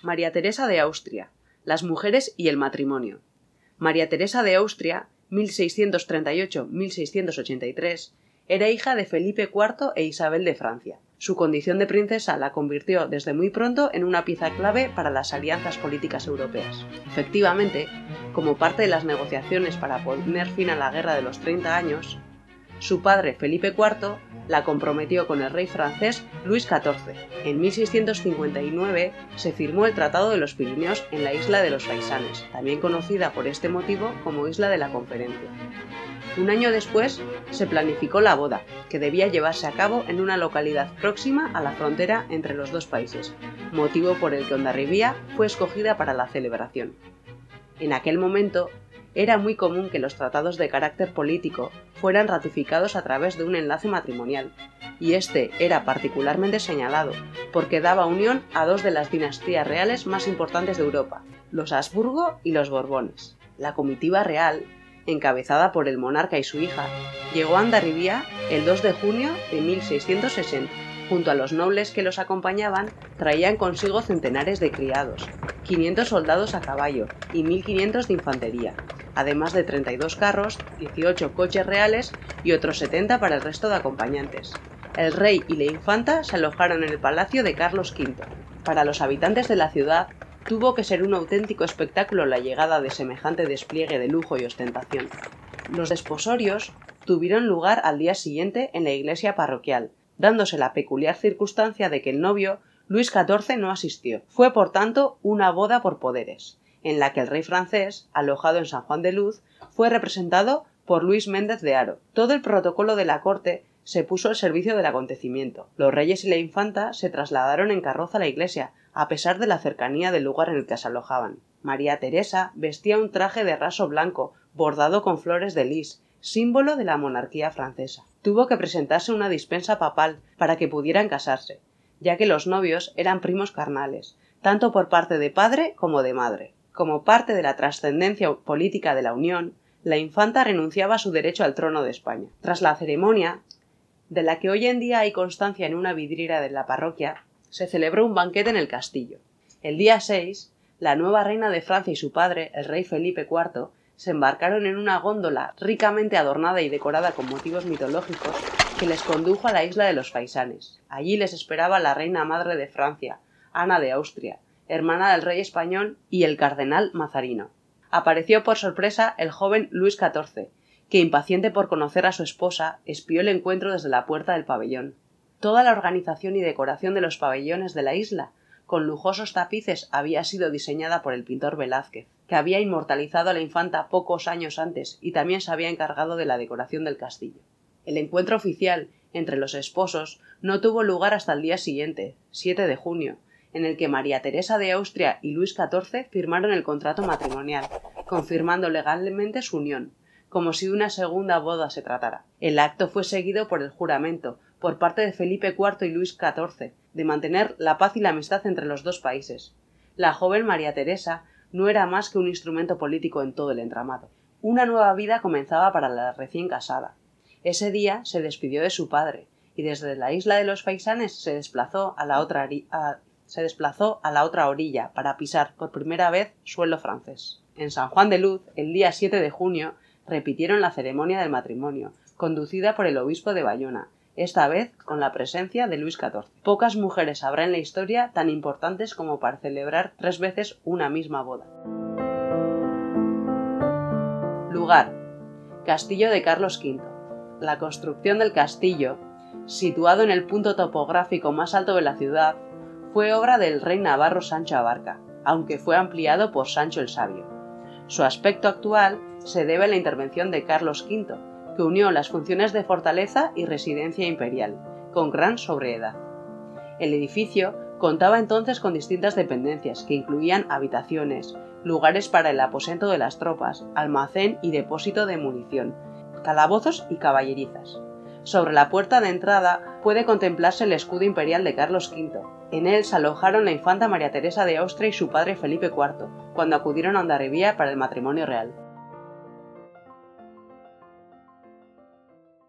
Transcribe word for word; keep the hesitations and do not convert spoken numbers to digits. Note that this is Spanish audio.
María Teresa de Austria, las mujeres y el matrimonio. María Teresa de Austria, mil seiscientos treinta y ocho a mil seiscientos ochenta y tres, era hija de Felipe cuarto e Isabel de Francia. Su condición de princesa la convirtió desde muy pronto en una pieza clave para las alianzas políticas europeas. Efectivamente, como parte de las negociaciones para poner fin a la Guerra de los Treinta Años, su padre, Felipe cuarto, la comprometió con el rey francés Luis catorce. En mil seiscientos cincuenta y nueve se firmó el Tratado de los Pirineos en la isla de los Faisanes, también conocida por este motivo como Isla de la Conferencia. Un año después se planificó la boda, que debía llevarse a cabo en una localidad próxima a la frontera entre los dos países, motivo por el que Hondarribia fue escogida para la celebración. En aquel momento, era muy común que los tratados de carácter político fueran ratificados a través de un enlace matrimonial, y este era particularmente señalado porque daba unión a dos de las dinastías reales más importantes de Europa, los Habsburgo y los Borbones. La comitiva real, encabezada por el monarca y su hija, llegó a Hondarribia el dos de junio de mil seiscientos sesenta. Junto a los nobles que los acompañaban, traían consigo centenares de criados, quinientos soldados a caballo y mil quinientos de infantería, además de treinta y dos carros, dieciocho coches reales y otros setenta para el resto de acompañantes. El rey y la infanta se alojaron en el palacio de Carlos quinto. Para los habitantes de la ciudad, tuvo que ser un auténtico espectáculo la llegada de semejante despliegue de lujo y ostentación. Los desposorios tuvieron lugar al día siguiente en la iglesia parroquial, dándose la peculiar circunstancia de que el novio, Luis catorce, no asistió. Fue, por tanto, una boda por poderes, en la que el rey francés, alojado en San Juan de Luz, fue representado por Luis Méndez de Haro. Todo el protocolo de la corte se puso al servicio del acontecimiento. Los reyes y la infanta se trasladaron en carroza a la iglesia, a pesar de la cercanía del lugar en el que se alojaban. María Teresa vestía un traje de raso blanco, bordado con flores de lis, símbolo de la monarquía francesa. Tuvo que presentarse una dispensa papal para que pudieran casarse, ya que los novios eran primos carnales, tanto por parte de padre como de madre. Como parte de la trascendencia política de la unión, la infanta renunciaba a su derecho al trono de España. Tras la ceremonia, de la que hoy en día hay constancia en una vidriera de la parroquia, se celebró un banquete en el castillo. El día seis, la nueva reina de Francia y su padre, el rey Felipe cuarto, se embarcaron en una góndola ricamente adornada y decorada con motivos mitológicos que les condujo a la isla de los Faisanes. Allí les esperaba la reina madre de Francia, Ana de Austria, hermana del rey español, y el cardenal Mazarino. Apareció por sorpresa el joven Luis catorce, que, impaciente por conocer a su esposa, espió el encuentro desde la puerta del pabellón. Toda la organización y decoración de los pabellones de la isla, con lujosos tapices, había sido diseñada por el pintor Velázquez, que había inmortalizado a la infanta pocos años antes y también se había encargado de la decoración del castillo. El encuentro oficial entre los esposos no tuvo lugar hasta el día siguiente, siete de junio, en el que María Teresa de Austria y Luis catorce firmaron el contrato matrimonial, confirmando legalmente su unión, como si de una segunda boda se tratara. El acto fue seguido por el juramento, por parte de Felipe cuarto y Luis catorce, de mantener la paz y la amistad entre los dos países. La joven María Teresa no era más que un instrumento político en todo el entramado. Una nueva vida comenzaba para la recién casada. Ese día se despidió de su padre, y desde la isla de los Faisanes se desplazó a la otra, a, se desplazó a la otra orilla para pisar por primera vez suelo francés. En San Juan de Luz, el día siete de junio, repitieron la ceremonia del matrimonio, conducida por el obispo de Bayona, esta vez con la presencia de Luis catorce. Pocas mujeres habrá en la historia tan importantes como para celebrar tres veces una misma boda. Lugar: Castillo de Carlos quinto. La construcción del castillo, situado en el punto topográfico más alto de la ciudad, fue obra del rey navarro Sancho Abarca, aunque fue ampliado por Sancho el Sabio. Su aspecto actual se debe a la intervención de Carlos quinto, que unió las funciones de fortaleza y residencia imperial, con gran sobriedad. El edificio contaba entonces con distintas dependencias que incluían habitaciones, lugares para el aposento de las tropas, almacén y depósito de munición, calabozos y caballerizas. Sobre la puerta de entrada puede contemplarse el escudo imperial de Carlos quinto. En él se alojaron la infanta María Teresa de Austria y su padre Felipe cuarto, cuando acudieron a Hondarribia para el matrimonio real.